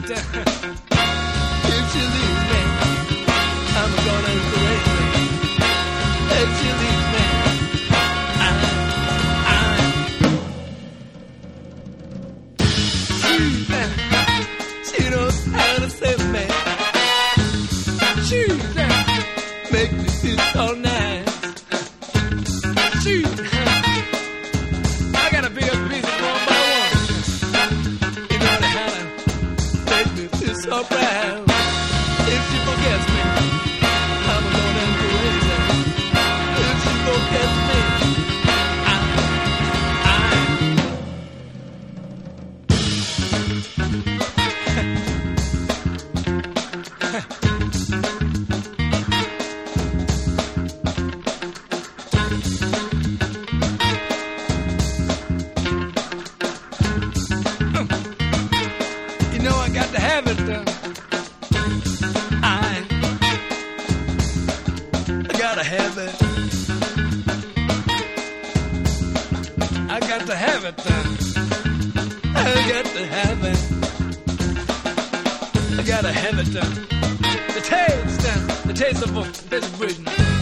If she leaves me, I'm gonna break her. If she leaves me, she knows how to save me. She make me feel so nice. She, I gotta pick up pieces one by one. You know how to make me feel so proud. If she forgets me, I'm gonna go crazy. If she forgets me, you know I got to have it done. I gotta have it. I got to have it done. I got to have it. I gotta have it done. The taste of bridge.